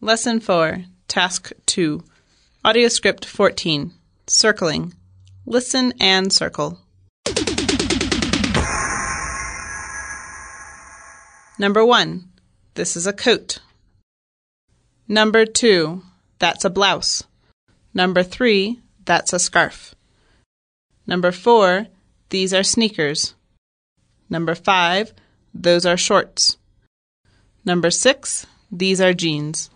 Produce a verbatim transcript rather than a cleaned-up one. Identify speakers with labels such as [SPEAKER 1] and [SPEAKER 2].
[SPEAKER 1] Lesson four, Task two. Audio Script fourteen. Circling. Listen and circle. Number one, this is a coat. Number two, that's a blouse. Number three, that's a scarf. Number four, these are sneakers. Number five, those are shorts. Number six, these are jeans.